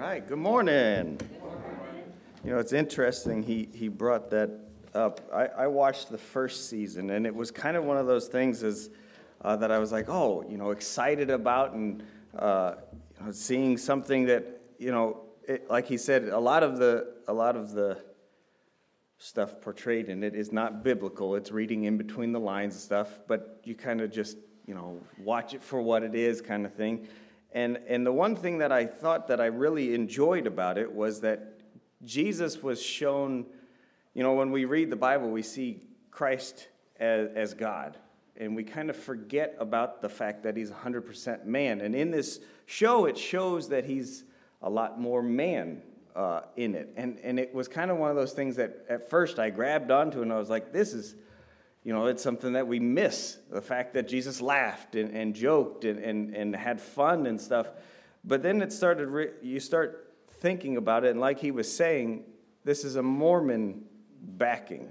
right, good morning. You know, it's interesting, he brought that up. I watched the first season, and it was kind of one of those things that I was like, excited about, and seeing something that, like he said, a lot of the stuff portrayed in it is not biblical. It's reading in between the lines and stuff, but you kind of just, watch it for what it is kind of thing. And the one thing that I thought that I really enjoyed about it was that Jesus was shown, when we read the Bible, we see Christ as God. And we kind of forget about the fact that he's 100% man. And in this show, it shows that he's a lot more man in it. And it was kind of one of those things that at first I grabbed onto, and I was like, this is, it's something that we miss, the fact that Jesus laughed and joked and had fun and stuff. But then it started, you start thinking about it, and like he was saying, this is a Mormon backing.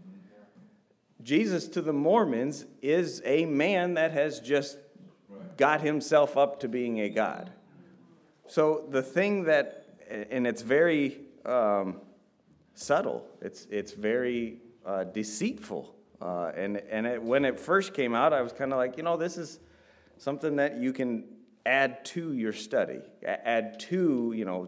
Jesus to the Mormons is a man that has just got himself up to being a god. So the thing that, and it's very subtle, it's very deceitful. When it first came out, I was kind of like, this is something that you can add to your study, add to,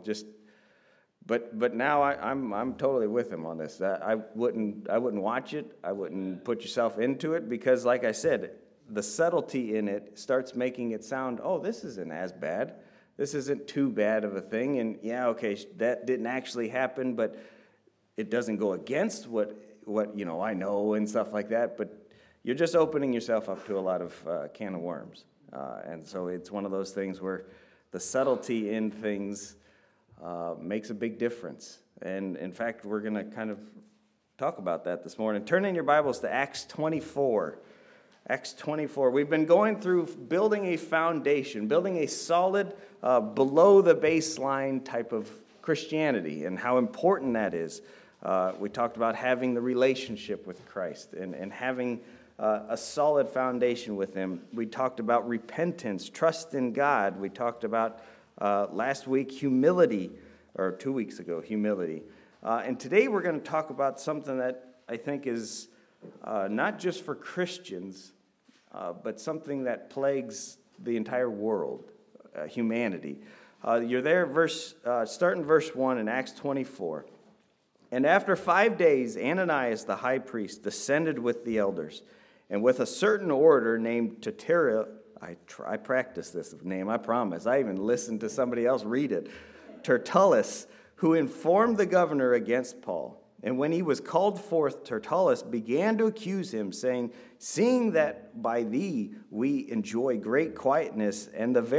But now I'm totally with him on this. I wouldn't watch it. I wouldn't put yourself into it because, like I said, the subtlety in it starts making it sound, this isn't as bad. This isn't too bad of a thing. And that didn't actually happen, but it doesn't go against what I know and stuff like that. But you're just opening yourself up to a lot of can of worms. And so it's one of those things where the subtlety in things makes a big difference. And in fact, we're going to kind of talk about that this morning. Turn in your Bibles to Acts 24. Acts 24. We've been going through building a foundation, building a solid, below the baseline type of Christianity and how important that is. We talked about having the relationship with Christ and having a solid foundation with him. We talked about repentance, trust in God. We talked about last week, humility, or 2 weeks ago, humility. And today we're going to talk about something that I think is not just for Christians, but something that plagues the entire world, humanity. You're there, start in verse 1 in Acts 24. And after 5 days, Ananias the high priest descended with the elders, and with a certain orator named Tertullus, I practiced this name, I promise. I even listened to somebody else read it. Tertullus, who informed the governor against Paul. And when he was called forth, Tertullus began to accuse him, saying, "Seeing that by thee we enjoy great quietness, and that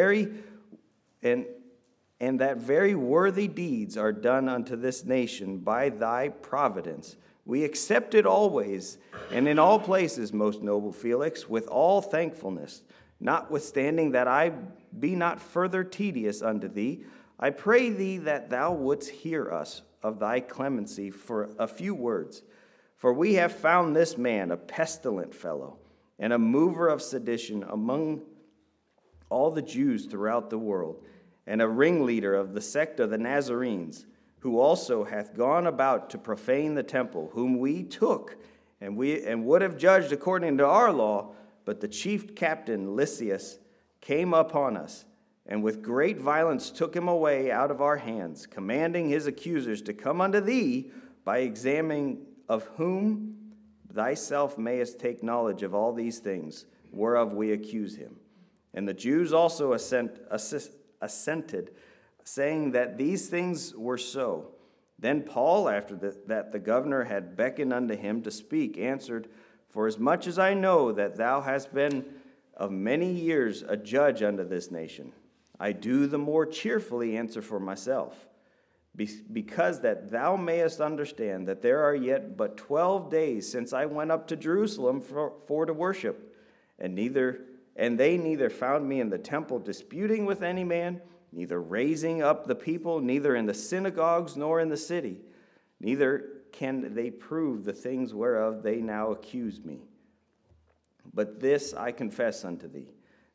very worthy deeds are done unto this nation by thy providence, we accept it always, and in all places, most noble Felix, with all thankfulness. Notwithstanding that I be not further tedious unto thee, I pray thee that thou wouldst hear us of thy clemency for a few words. For we have found this man a pestilent fellow, and a mover of sedition among all the Jews throughout the world, and a ringleader of the sect of the Nazarenes, who also hath gone about to profane the temple, whom we took, and would have judged according to our law, but the chief captain Lysias came upon us, and with great violence took him away out of our hands, commanding his accusers to come unto thee by examining of whom thyself mayest take knowledge of all these things, whereof we accuse him. And the Jews also assented, saying that these things were so. Then Paul, after that the governor had beckoned unto him to speak, answered, For as much as I know that thou hast been of many years a judge unto this nation, I do the more cheerfully answer for myself, because that thou mayest understand that there are yet but 12 days since I went up to Jerusalem for to worship, and they neither found me in the temple disputing with any man, neither raising up the people, neither in the synagogues nor in the city, neither can they prove the things whereof they now accuse me. But this I confess unto thee,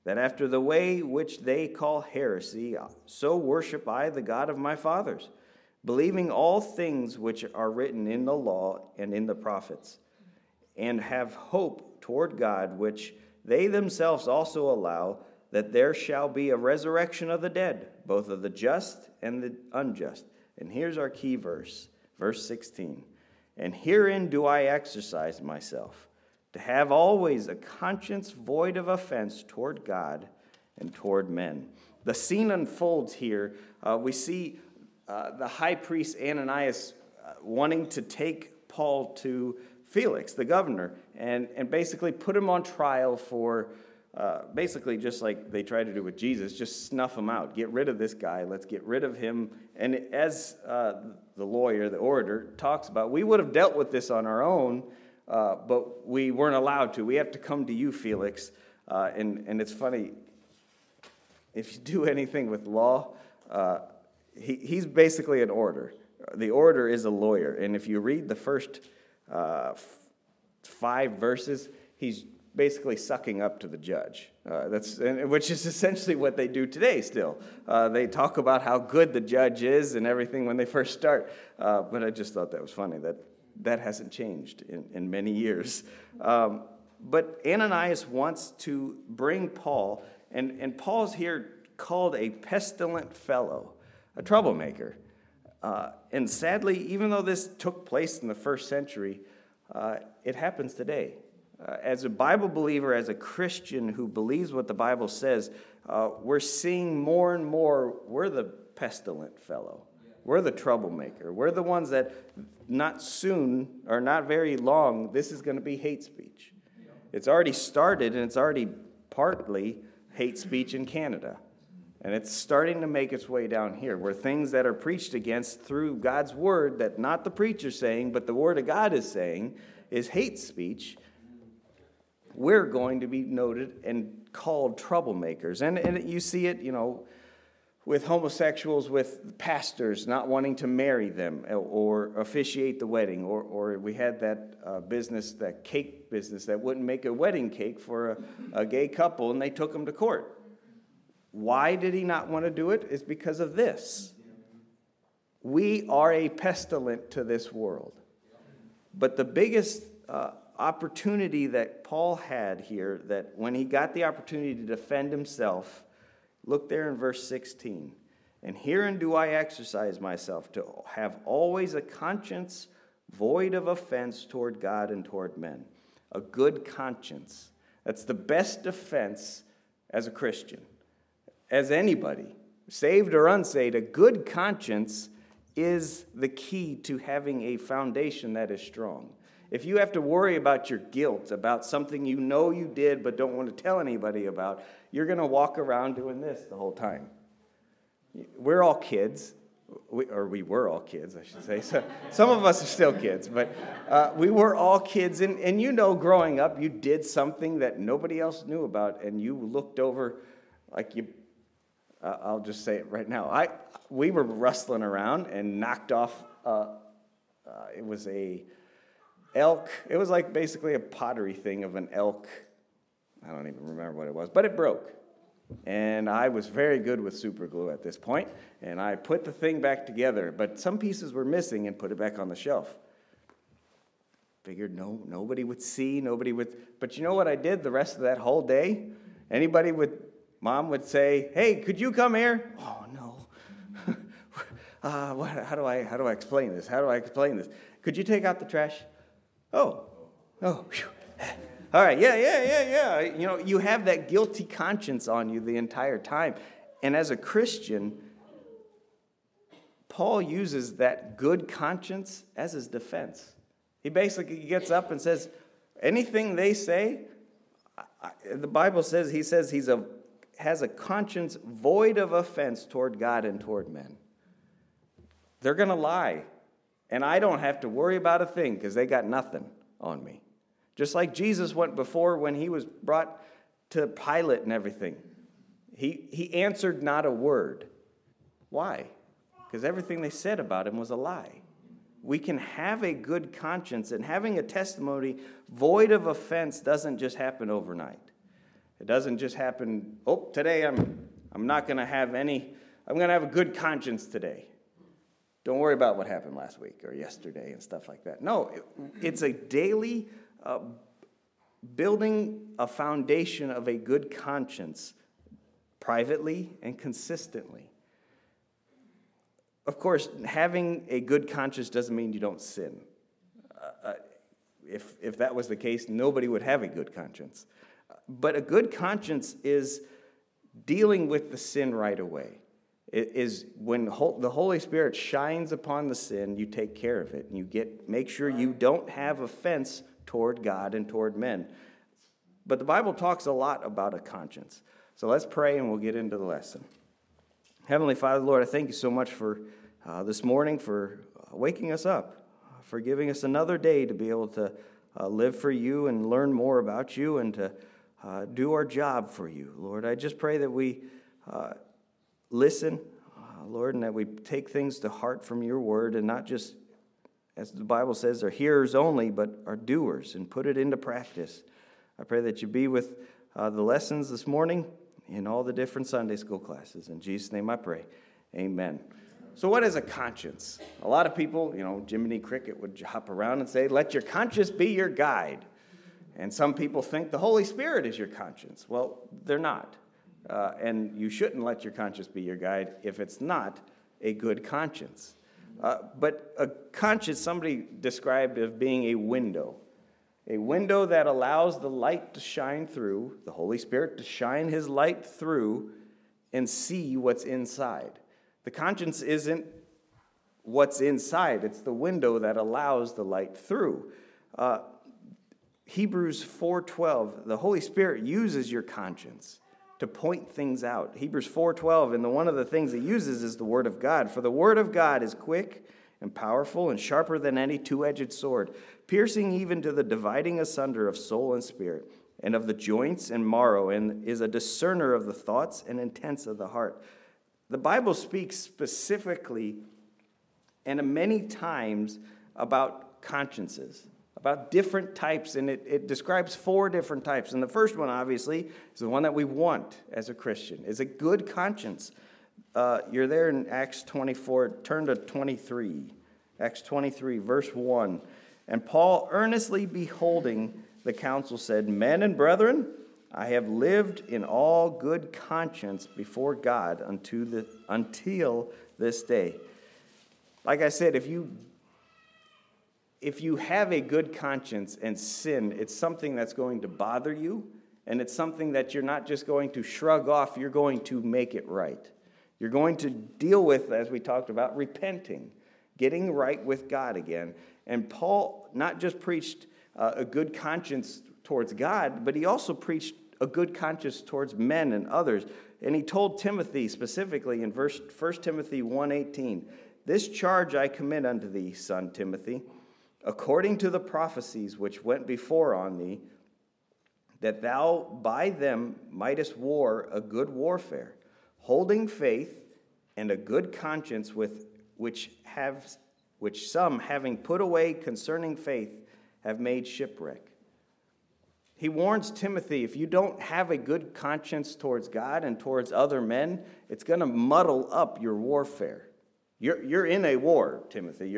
that after the way which they call heresy, so worship I the God of my fathers, believing all things which are written in the law and in the prophets, and have hope toward God, which they themselves also allow, that there shall be a resurrection of the dead, both of the just and the unjust. And here's our key verse, verse 16. And herein do I exercise myself, to have always a conscience void of offense toward God and toward men. The scene unfolds here. We see the high priest Ananias wanting to take Paul to Felix, the governor, and basically put him on trial for basically just like they tried to do with Jesus, just snuff him out. Get rid of this guy. Let's get rid of him. And as the lawyer, the orator, talks about, we would have dealt with this on our own, but we weren't allowed to. We have to come to you, Felix. And it's funny, if you do anything with law, he's basically an orator. The orator is a lawyer. And if you read the first 5 verses, he's basically sucking up to the judge, which is essentially what they do today still. They talk about how good the judge is and everything when they first start. But I just thought that was funny, that hasn't changed in many years. But Ananias wants to bring Paul, and Paul's here called a pestilent fellow, a troublemaker. And sadly, even though this took place in the first century, it happens today. As a Bible believer, as a Christian who believes what the Bible says, we're seeing more and more, we're the pestilent fellow. We're the troublemaker. We're the ones that not soon, or not very long, this is going to be hate speech. It's already started, and it's already partly hate speech in Canada. And it's starting to make its way down here, where things that are preached against through God's word, that not the preacher's saying, but the word of God is saying, is hate speech. We're going to be noted and called troublemakers. And you see it, with homosexuals, with pastors not wanting to marry them or officiate the wedding. Or we had that business, that cake business, that wouldn't make a wedding cake for a gay couple, and they took them to court. Why did he not want to do it? It's because of this. We are a pestilent to this world. But the biggest opportunity that Paul had here, that when he got the opportunity to defend himself, look there in verse 16. And herein do I exercise myself, to have always a conscience void of offense toward God and toward men. A good conscience. That's the best defense as a Christian. As anybody, saved or unsaved, a good conscience is the key to having a foundation that is strong. If you have to worry about your guilt, about something you know you did but don't want to tell anybody about, you're going to walk around doing this the whole time. We're all kids, we were all kids, I should say. So, some of us are still kids, but we were all kids. And growing up, you did something that nobody else knew about, and you looked over like you... I'll just say it right now. We were rustling around and knocked off, it was a elk. It was like basically a pottery thing of an elk. I don't even remember what it was, but it broke. And I was very good with super glue at this point, and I put the thing back together, but some pieces were missing and put it back on the shelf. Figured nobody would see, but you know what I did the rest of that whole day? Mom would say, "Hey, could you come here?" Oh, no. How do I explain this? How do I explain this? Could you take out the trash? Oh. Whew. All right, yeah. You have that guilty conscience on you the entire time. And as a Christian, Paul uses that good conscience as his defense. He basically gets up and says, anything they say, the Bible says, he says has a conscience void of offense toward God and toward men. They're going to lie, and I don't have to worry about a thing because they got nothing on me. Just like Jesus went before when he was brought to Pilate and everything. He answered not a word. Why? Because everything they said about him was a lie. We can have a good conscience, and having a testimony void of offense doesn't just happen overnight. It doesn't just happen, today I'm not going to have I'm going to have a good conscience today. Don't worry about what happened last week or yesterday and stuff like that. No, it's a daily building a foundation of a good conscience privately and consistently. Of course, having a good conscience doesn't mean you don't sin. If that was the case, nobody would have a good conscience. But a good conscience is dealing with the sin right away. It is when the Holy Spirit shines upon the sin, you take care of it, and make sure you don't have offense toward God and toward men. But the Bible talks a lot about a conscience. So let's pray and we'll get into the lesson. Heavenly Father, Lord, I thank you so much for this morning, for waking us up, for giving us another day to be able to live for you and learn more about you and to do our job for you. Lord, I just pray that we listen, Lord, and that we take things to heart from your word and not just, as the Bible says, are hearers only, but are doers and put it into practice. I pray that you be with the lessons this morning in all the different Sunday school classes. In Jesus' name I pray. Amen. So what is a conscience? A lot of people, Jiminy Cricket would hop around and say, let your conscience be your guide. And some people think the Holy Spirit is your conscience. Well, they're not. And you shouldn't let your conscience be your guide if it's not a good conscience. But a conscience, somebody described as being a window that allows the light to shine through, the Holy Spirit to shine his light through and see what's inside. The conscience isn't what's inside. It's the window that allows the light through. Hebrews 4:12, the Holy Spirit uses your conscience to point things out. Hebrews 4:12, and one of the things it uses is the Word of God. For the Word of God is quick and powerful and sharper than any two-edged sword, piercing even to the dividing asunder of soul and spirit, and of the joints and marrow, and is a discerner of the thoughts and intents of the heart. The Bible speaks specifically and many times about consciences, about different types, and it describes 4 different types. And the first one, obviously, is the one that we want as a Christian, is a good conscience. You're there in Acts 24. Turn to 23. Acts 23, verse 1. And Paul, earnestly beholding the council, said, Men and brethren, I have lived in all good conscience before God until this day. Like I said, if you have a good conscience and sin, it's something that's going to bother you, and it's something that you're not just going to shrug off, you're going to make it right. You're going to deal with, as we talked about, repenting, getting right with God again. And Paul not just preached a good conscience towards God, but he also preached a good conscience towards men and others. And he told Timothy specifically in 1 Timothy 1:18, This charge I commit unto thee, son Timothy, according to the prophecies which went before on thee, that thou by them mightest war a good warfare, holding faith and a good conscience, which some, having put away concerning faith, have made shipwreck. He warns Timothy, if you don't have a good conscience towards God and towards other men, it's going to muddle up your warfare. You're in a war, Timothy.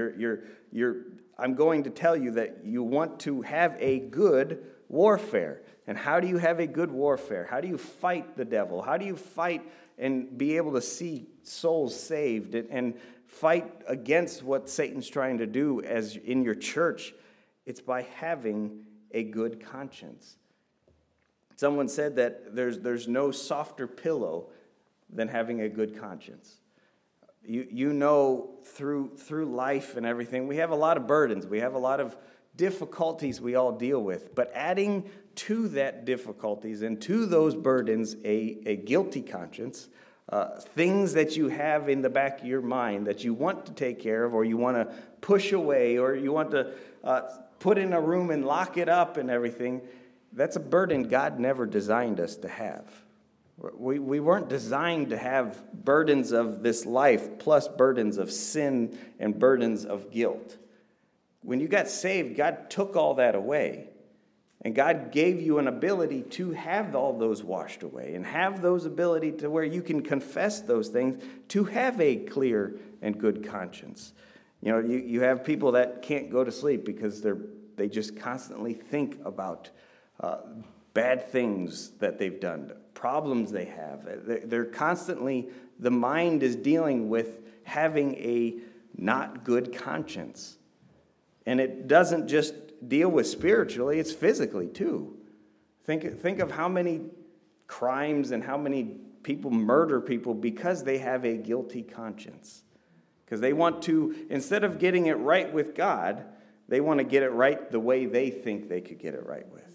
I'm going to tell you that you want to have a good warfare. And how do you have a good warfare? How do you fight the devil? How do you fight and be able to see souls saved and fight against what Satan's trying to do as in your church? It's by having a good conscience. Someone said that there's no softer pillow than having a good conscience. You know, through life and everything, we have a lot of burdens. We have a lot of difficulties we all deal with. But adding to that difficulties and to those burdens a guilty conscience, things that you have in the back of your mind that you want to take care of or you want to push away or you want to put in a room and lock it up and everything, that's a burden God never designed us to have. We weren't designed to have burdens of this life plus burdens of sin and burdens of guilt. When you got saved, God took all that away. And God gave you an ability to have all those washed away and have those ability to where you can confess those things, to have a clear and good conscience. You know, you have people that can't go to sleep because they just constantly think about bad things that they've done, problems they have. They're constantly, the mind is dealing with having a not good conscience. And it doesn't just deal with spiritually, it's physically too. Think of how many crimes and how many people murder people because they have a guilty conscience. Because they want to, instead of getting it right with God, they want to get it right the way they think they could get it right with.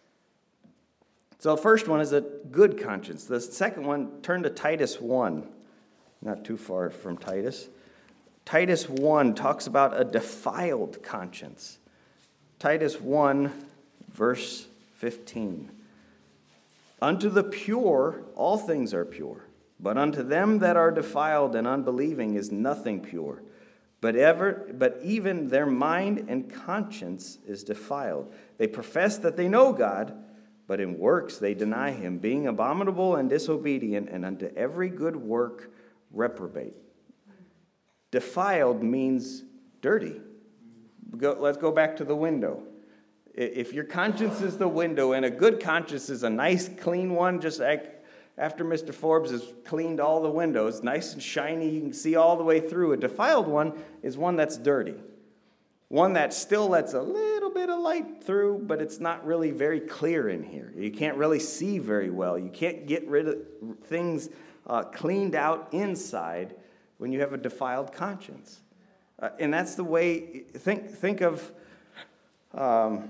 So the first one is a good conscience. The second one, turn to Titus 1. Not too far from Titus. Titus 1 talks about a defiled conscience. Titus 1, verse 15. Unto the pure all things are pure, but unto them that are defiled and unbelieving is nothing pure. But even their mind and conscience is defiled. They profess that they know God, but in works they deny him, being abominable and disobedient, and unto every good work reprobate. Defiled means dirty. Let's go back to the window. If your conscience is the window, and a good conscience is a nice, clean one, just like after Mr. Forbes has cleaned all the windows, nice and shiny, you can see all the way through. A defiled one is one that's dirty. One that still lets a little bit of light through, but it's not really very clear in here. You can't really see very well. You can't get rid of things cleaned out inside when you have a defiled conscience. And that's the way, think of a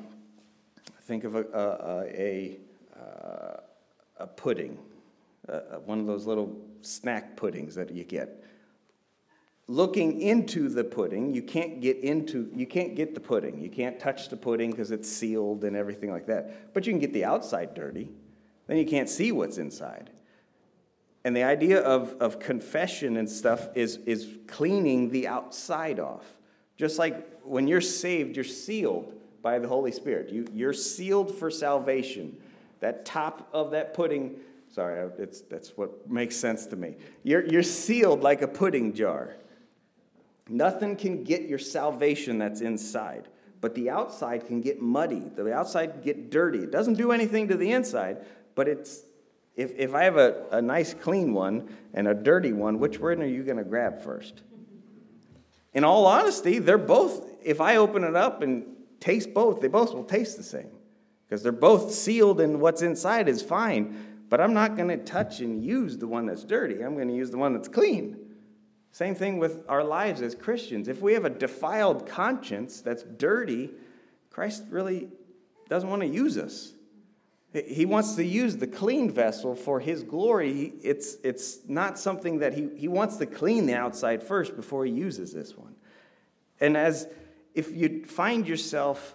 pudding, one of those little snack puddings that you get. Looking into the pudding, you can't get the pudding. You can't touch the pudding because it's sealed and everything like that. But you can get the outside dirty. Then you can't see what's inside. And the idea of confession and stuff is cleaning the outside off. Just like when you're saved, you're sealed by the Holy Spirit. You're sealed for salvation. That top of that pudding, that's what makes sense to me. You're sealed like a pudding jar. Nothing can get your salvation that's inside. But the outside can get muddy. The outside can get dirty. It doesn't do anything to the inside, but it's if I have a nice clean one and a dirty one, which one are you going to grab first? In all honesty, they're both, if I open it up and taste both, they both will taste the same. Because they're both sealed and what's inside is fine. But I'm not going to touch and use the one that's dirty. I'm going to use the one that's clean. Same thing with our lives as Christians. If we have a defiled conscience that's dirty, Christ really doesn't want to use us. He wants to use the clean vessel for his glory. It's not something that he wants to clean the outside first before he uses this one. And if you find yourself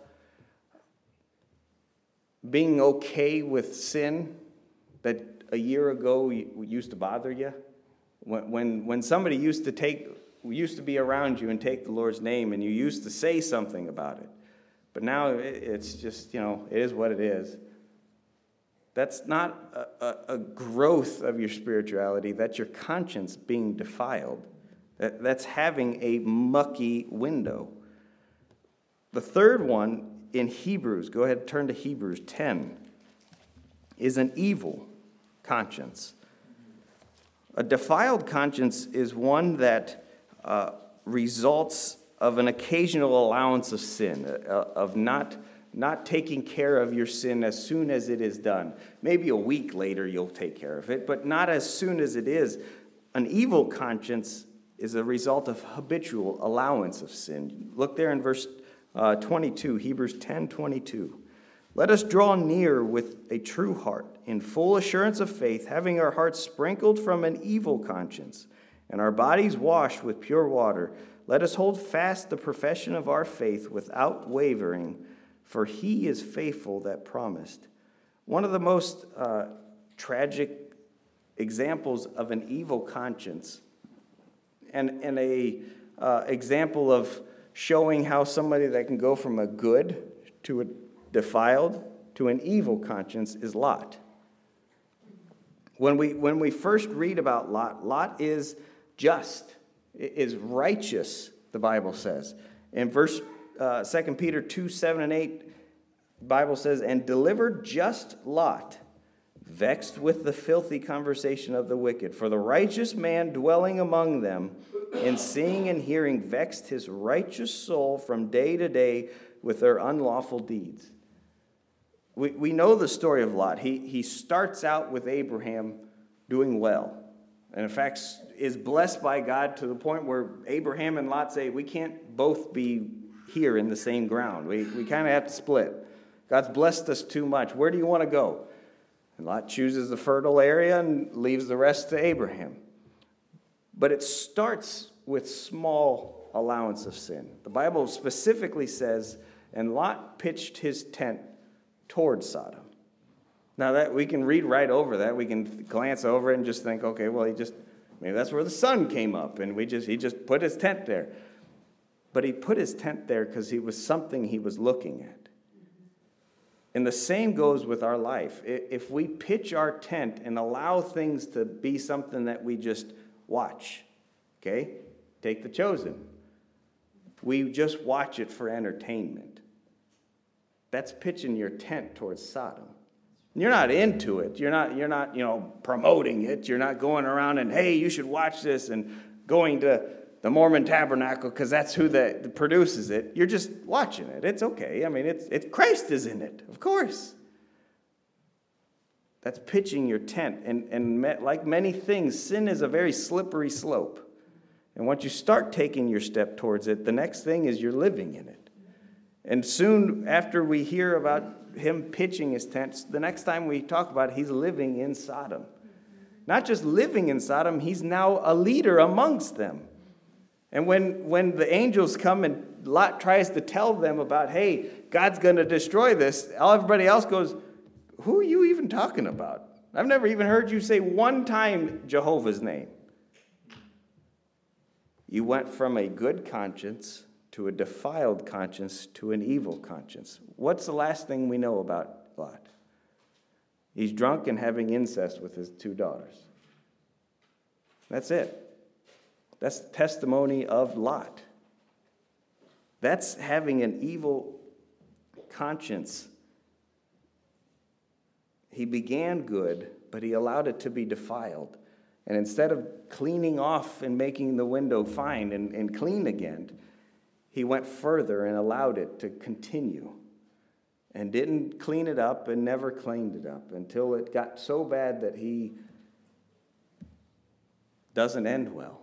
being okay with sin that a year ago used to bother you, when somebody used to be around you and take the Lord's name and you used to say something about it, but now it's just, it is what it is. That's not a growth of your spirituality. That's your conscience being defiled. That's having a mucky window. The third one in Hebrews, go ahead and turn to Hebrews 10, is an evil conscience. A defiled conscience is one that results of an occasional allowance of sin, of not taking care of your sin as soon as it is done. Maybe a week later you'll take care of it, but not as soon as it is. An evil conscience is a result of habitual allowance of sin. Look there in verse 22, Hebrews 10:22. Let us draw near with a true heart, in full assurance of faith, having our hearts sprinkled from an evil conscience, and our bodies washed with pure water. Let us hold fast the profession of our faith without wavering, for he is faithful that promised. One of the most tragic examples of an evil conscience and a example of showing how somebody that can go from a good to a defiled to an evil conscience is Lot. When we first read about Lot, Lot is just, is righteous, the Bible says. In 2 Peter 2, 7 and 8, the Bible says, and delivered just Lot, vexed with the filthy conversation of the wicked. For the righteous man dwelling among them, in seeing and hearing, vexed his righteous soul from day to day with their unlawful deeds. We know the story of Lot. He starts out with Abraham doing well. And in fact, is blessed by God to the point where Abraham and Lot say, we can't both be here in the same ground. We kind of have to split. God's blessed us too much. Where do you want to go? And Lot chooses the fertile area and leaves the rest to Abraham. But it starts with small allowance of sin. The Bible specifically says, and Lot pitched his tent towards Sodom. Now that we can read right over that, we can glance over it and just think, okay, well, maybe that's where the sun came up, and he just put his tent there. But he put his tent there because he was something he was looking at. And the same goes with our life. If we pitch our tent and allow things to be something that we just watch, okay? Take The Chosen. We just watch it for entertainment. That's pitching your tent towards Sodom. You're not into it. You're not promoting it. You're not going around and, hey, you should watch this and going to the Mormon Tabernacle because that's who that produces it. You're just watching it. It's okay. I mean, it's Christ is in it, of course. That's pitching your tent. And like many things, sin is a very slippery slope. And once you start taking your step towards it, the next thing is you're living in it. And soon after we hear about him pitching his tents, the next time we talk about it, he's living in Sodom. Not just living in Sodom, he's now a leader amongst them. And when the angels come and Lot tries to tell them about, hey, God's going to destroy this, everybody else goes, who are you even talking about? I've never even heard you say one time Jehovah's name. You went from a good conscience to a defiled conscience to an evil conscience. What's the last thing we know about Lot? He's drunk and having incest with his 2 daughters. That's it. That's the testimony of Lot. That's having an evil conscience. He began good, but he allowed it to be defiled. And instead of cleaning off and making the window fine and clean again, he went further and allowed it to continue and didn't clean it up and never cleaned it up until it got so bad that he doesn't end well.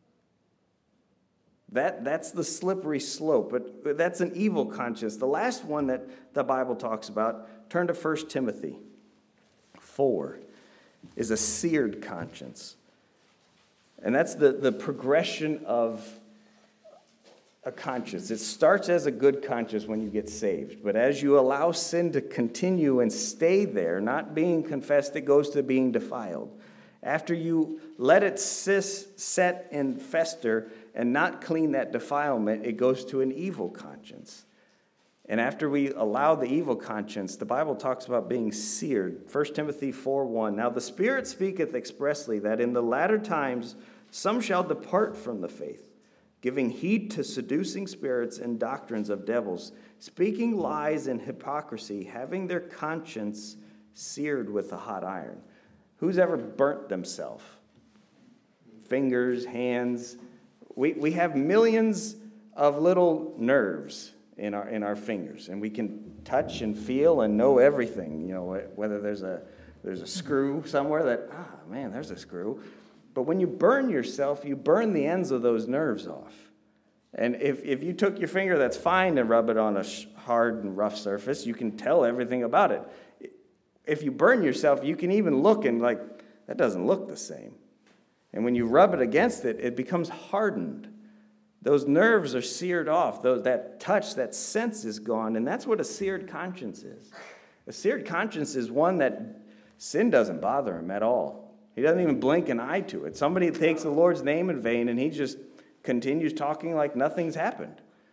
That's the slippery slope, but that's an evil conscience. The last one that the Bible talks about, turn to 1 Timothy 4, is a seared conscience. And that's the progression of a conscience. It starts as a good conscience when you get saved, but as you allow sin to continue and stay there, not being confessed, it goes to being defiled. After you let it set and fester and not clean that defilement, it goes to an evil conscience. And after we allow the evil conscience, the Bible talks about being seared. 1 Timothy 4:1. Now the Spirit speaketh expressly that in the latter times some shall depart from the faith, giving heed to seducing spirits and doctrines of devils, speaking lies and hypocrisy, having their conscience seared with a hot iron. Who's ever burnt themselves? Fingers, hands. We have millions of little nerves in our fingers, and we can touch and feel and know everything. You know, whether there's a screw somewhere that, man, there's a screw. But when you burn yourself, you burn the ends of those nerves off. And if you took your finger that's fine and rub it on a hard and rough surface, you can tell everything about it. If you burn yourself, you can even look and that doesn't look the same. And when you rub it against it, it becomes hardened. Those nerves are seared off. That touch, that sense is gone. And that's what a seared conscience is. A seared conscience is one that sin doesn't bother him at all. He doesn't even blink an eye to it. Somebody takes the Lord's name in vain and he just continues talking like nothing's happened.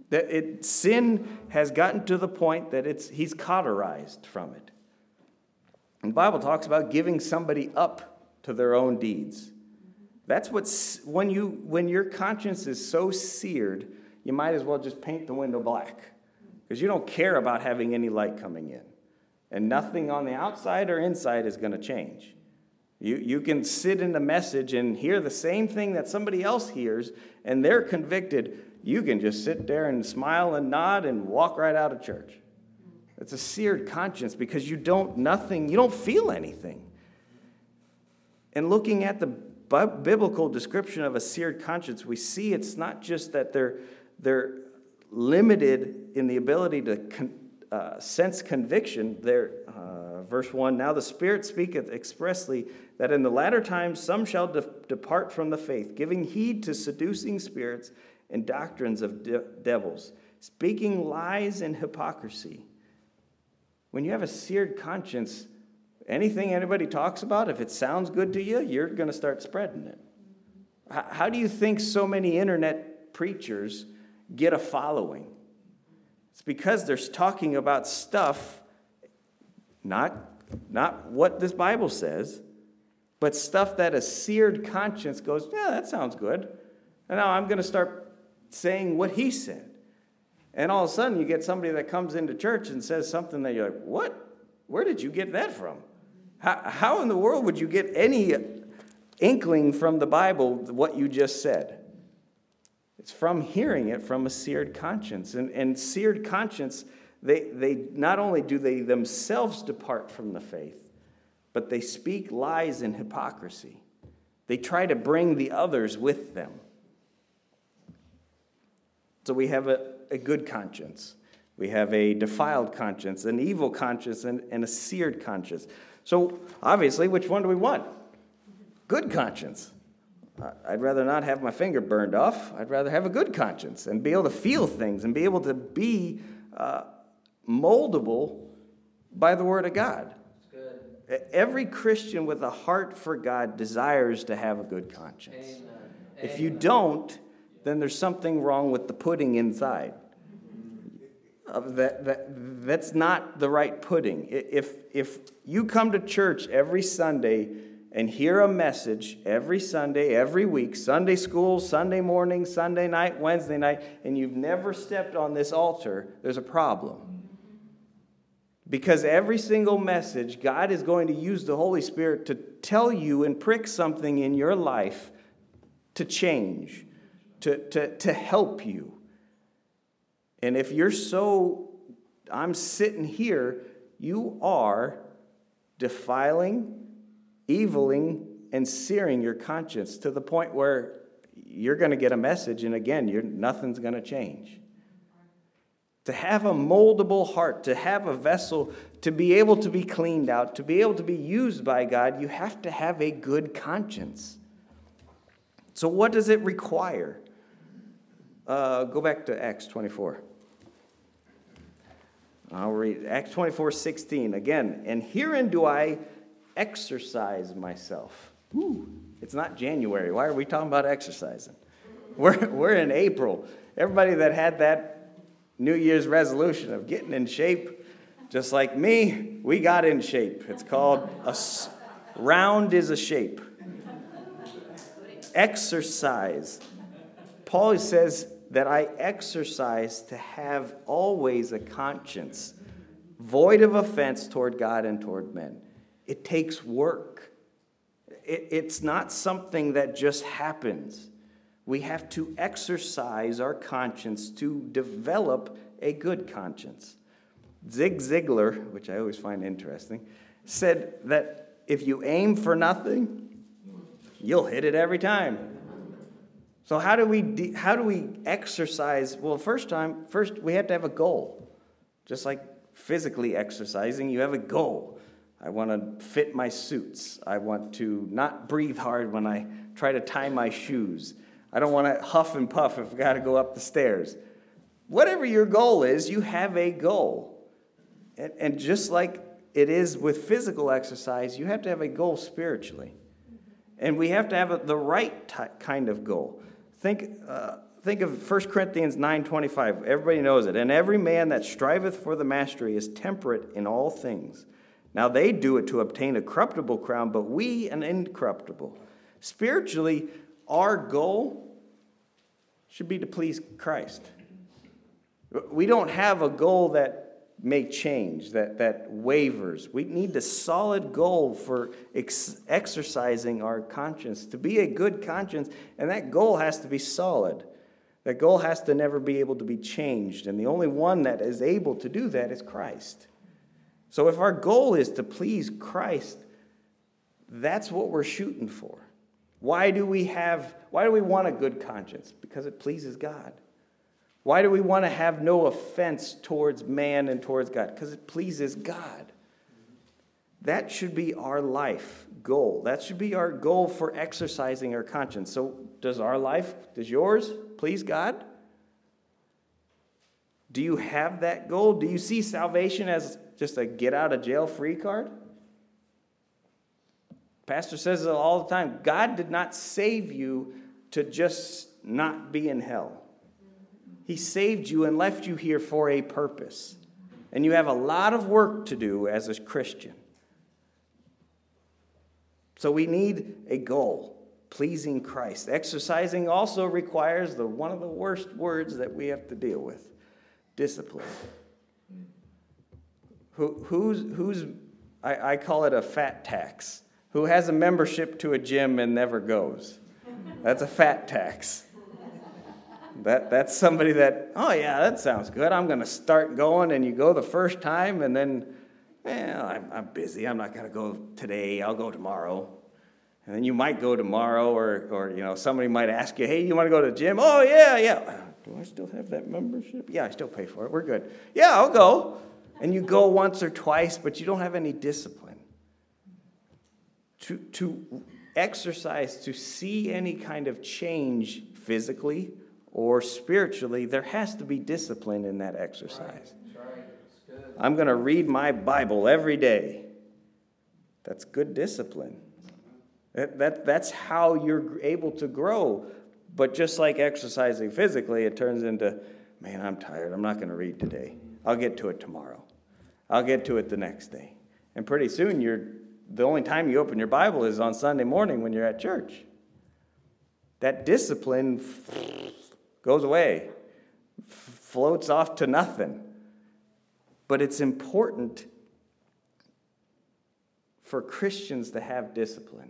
Sin has gotten to the point that he's cauterized from it. And the Bible talks about giving somebody up to their own deeds. That's when your conscience is so seared, you might as well just paint the window black, because you don't care about having any light coming in. And nothing on the outside or inside is going to change. You can sit in the message and hear the same thing that somebody else hears, and they're convicted. You can just sit there and smile and nod and walk right out of church. It's a seared conscience because you don't feel anything. And looking at the biblical description of a seared conscience, we see it's not just that they're limited in the ability to sense conviction. Verse 1, now the Spirit speaketh expressly that in the latter times some shall depart from the faith, giving heed to seducing spirits and doctrines of devils, speaking lies and hypocrisy. When you have a seared conscience, anything anybody talks about, if it sounds good to you, you're going to start spreading it. How do you think so many internet preachers get a following? It's because they're talking about stuff, not what this Bible says, but stuff that a seared conscience goes, yeah, that sounds good. And now I'm going to start saying what he said. And all of a sudden you get somebody that comes into church and says something that you're like, what? Where did you get that from? How in the world would you get any inkling from the Bible what you just said? It's from hearing it from a seared conscience. And seared conscience, they not only do they themselves depart from the faith, but they speak lies and hypocrisy. They try to bring the others with them. So we have a good conscience. We have a defiled conscience, an evil conscience, and a seared conscience. So obviously, which one do we want? Good conscience. I'd rather not have my finger burned off. I'd rather have a good conscience and be able to feel things and be able to be moldable by the Word of God. That's good. Every Christian with a heart for God desires to have a good conscience. Amen. If you don't, then there's something wrong with the pudding inside. That's not the right pudding. If you come to church every Sunday and hear a message every Sunday, every week, Sunday school, Sunday morning, Sunday night, Wednesday night, and you've never stepped on this altar, there's a problem. Because every single message, God is going to use the Holy Spirit to tell you and prick something in your life to change, to help you. And if you're I'm sitting here, you are defiling, eviling, and searing your conscience to the point where you're going to get a message, and again, nothing's going to change. To have a moldable heart, to have a vessel, to be able to be cleaned out, to be able to be used by God, you have to have a good conscience. So what does it require? Go back to Acts 24. I'll read Acts 24:16 again. And herein do I exercise myself. Woo. It's not January. Why are we talking about exercising? We're in April. Everybody that had that New Year's resolution of getting in shape, just like me, we got in shape. It's called round is a shape. Exercise. Paul says that I exercise to have always a conscience void of offense toward God and toward men. It takes work. It's not something that just happens. We have to exercise our conscience to develop a good conscience. Zig Ziglar, which I always find interesting, said that if you aim for nothing, you'll hit it every time. So how do we exercise? Well, first we have to have a goal. Just like physically exercising, you have a goal. I want to fit my suits. I want to not breathe hard when I try to tie my shoes. I don't want to huff and puff if I got to go up the stairs. Whatever your goal is, you have a goal. And just like it is with physical exercise, you have to have a goal spiritually. And we have to have the right kind of goal. Think think of 1 Corinthians 9:25. Everybody knows it. And every man that striveth for the mastery is temperate in all things. Now they do it to obtain a corruptible crown, but we an incorruptible. Spiritually, our goal should be to please Christ. We don't have a goal that may change, that wavers. We need a solid goal for exercising our conscience, to be a good conscience, and that goal has to be solid. That goal has to never be able to be changed, and the only one that is able to do that is Christ. So if our goal is to please Christ, that's what we're shooting for. Why do we want a good conscience? Because it pleases God. Why do we want to have no offense towards man and towards God? Because it pleases God. That should be our life goal. That should be our goal for exercising our conscience. So does yours please God? Do you have that goal? Do you see salvation as just a get-out-of-jail-free card? Pastor says it all the time. God did not save you to just not be in hell. He saved you and left you here for a purpose. And you have a lot of work to do as a Christian. So we need a goal, pleasing Christ. Exercising also requires one of the worst words that we have to deal with, discipline. I call it a fat tax. Who has a membership to a gym and never goes? That's a fat tax. That's somebody that, oh yeah, that sounds good. I'm going to start going, and you go the first time, and then, I'm busy. I'm not going to go today. I'll go tomorrow. And then you might go tomorrow, or somebody might ask you, hey, you want to go to the gym? Oh yeah. Do I still have that membership? Yeah, I still pay for it. We're good. Yeah, I'll go. And you go once or twice, but you don't have any discipline. To exercise, to see any kind of change physically or spiritually, there has to be discipline in that exercise. Right. I'm going to read my Bible every day. That's good discipline. That's how you're able to grow. But just like exercising physically, it turns into, man, I'm tired. I'm not going to read today. I'll get to it tomorrow. I'll get to it the next day. And pretty soon, the only time you open your Bible is on Sunday morning when you're at church. That discipline goes away, floats off to nothing. But it's important for Christians to have discipline.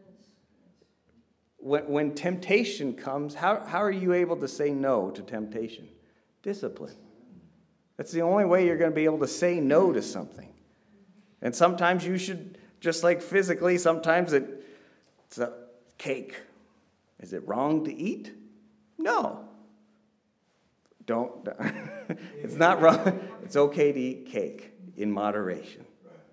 When temptation comes, how are you able to say no to temptation? Discipline. That's the only way you're going to be able to say no to something. And sometimes you should, just like physically, sometimes it's a cake. Is it wrong to eat? No. Don't. It's not wrong. It's okay to eat cake in moderation.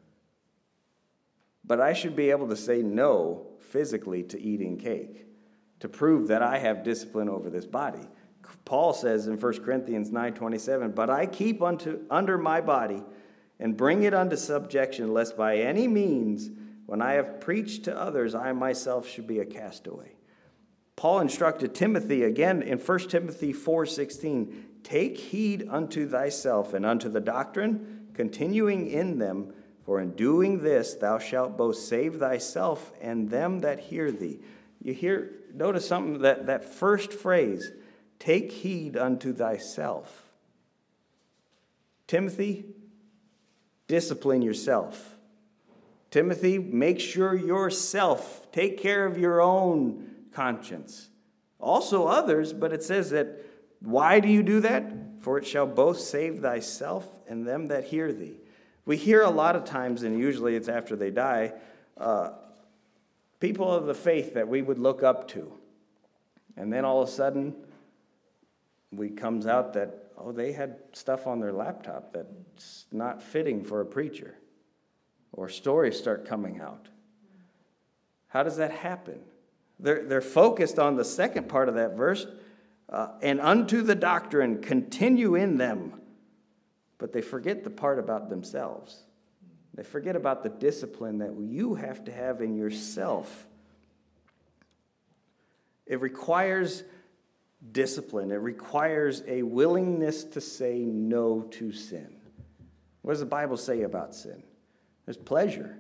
But I should be able to say no physically to eating cake to prove that I have discipline over this body. Paul says in 1 Corinthians 9:27, but I keep under my body and bring it unto subjection, lest by any means, when I have preached to others, I myself should be a castaway. Paul instructed Timothy again in 1 Timothy 4:16, take heed unto thyself and unto the doctrine, continuing in them, for in doing this thou shalt both save thyself and them that hear thee. Notice something, that first phrase, take heed unto thyself. Timothy, discipline yourself. Timothy, make sure yourself, take care of your own conscience. Also others, but it says that, why do you do that? For it shall both save thyself and them that hear thee. We hear a lot of times, and usually it's after they die, people of the faith that we would look up to. And then all of a sudden, it comes out that, they had stuff on their laptop that's not fitting for a preacher. Or stories start coming out. How does that happen? They're focused on the second part of that verse, and unto the doctrine, continue in them. But they forget the part about themselves. They forget about the discipline that you have to have in yourself. It requires discipline. It requires a willingness to say no to sin. What does the Bible say about sin? There's pleasure.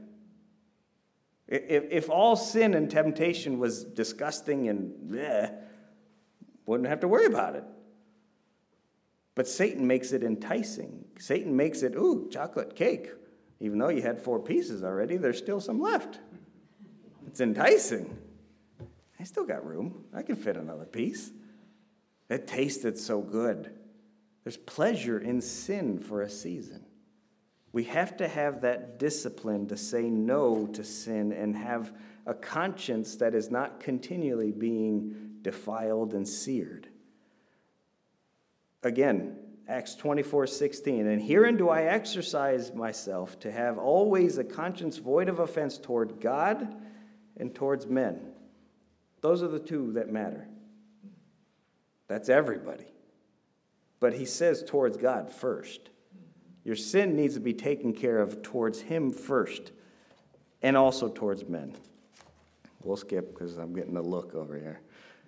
If all sin and temptation was disgusting and bleh, wouldn't have to worry about it. But Satan makes it enticing. Satan makes it, ooh, chocolate cake. Even though you had 4 pieces already, there's still some left. It's enticing. I still got room. I can fit another piece. It tasted so good. There's pleasure in sin for a season. We have to have that discipline to say no to sin and have a conscience that is not continually being defiled and seared. Again, Acts 24:16, and herein do I exercise myself to have always a conscience void of offense toward God and towards men. Those are the 2 that matter. That's everybody. But he says towards God first. Your sin needs to be taken care of towards him first, and also towards men. We'll skip because I'm getting a look over here.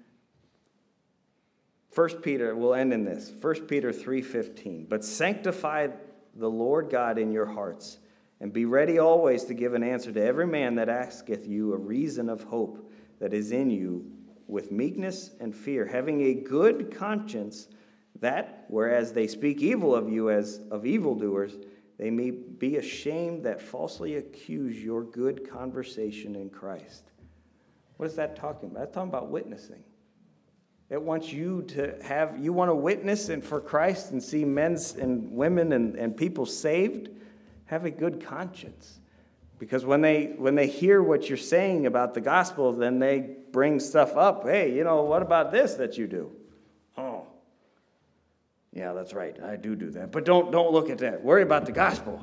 1 Peter, we'll end in this. 1 Peter 3:15. But sanctify the Lord God in your hearts, and be ready always to give an answer to every man that asketh you a reason of hope that is in you, with meekness and fear, having a good conscience, that, whereas they speak evil of you as of evildoers, they may be ashamed that falsely accuse your good conversation in Christ. What is that talking about? That's talking about witnessing. It wants you to have, you want to witness and for Christ and see men and women and people saved, have a good conscience. Because when they hear what you're saying about the gospel, then they bring stuff up. Hey, what about this that you do? Oh, yeah, that's right. I do that. But don't look at that. Worry about the gospel.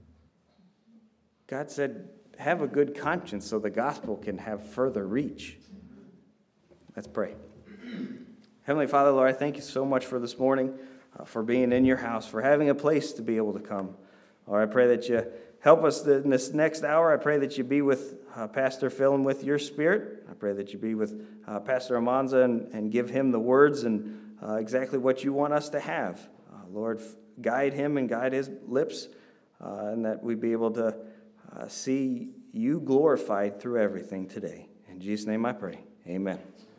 God said, have a good conscience so the gospel can have further reach. Let's pray. Heavenly Father, Lord, I thank you so much for this morning, for being in your house, for having a place to be able to come. Lord, I pray that you help us in this next hour. I pray that you be with Pastor Phil and with your spirit. I pray that you be with Pastor Amanza and give him the words and exactly what you want us to have. Lord, guide him and guide his lips, and that we be able to see you glorified through everything today. In Jesus' name I pray. Amen.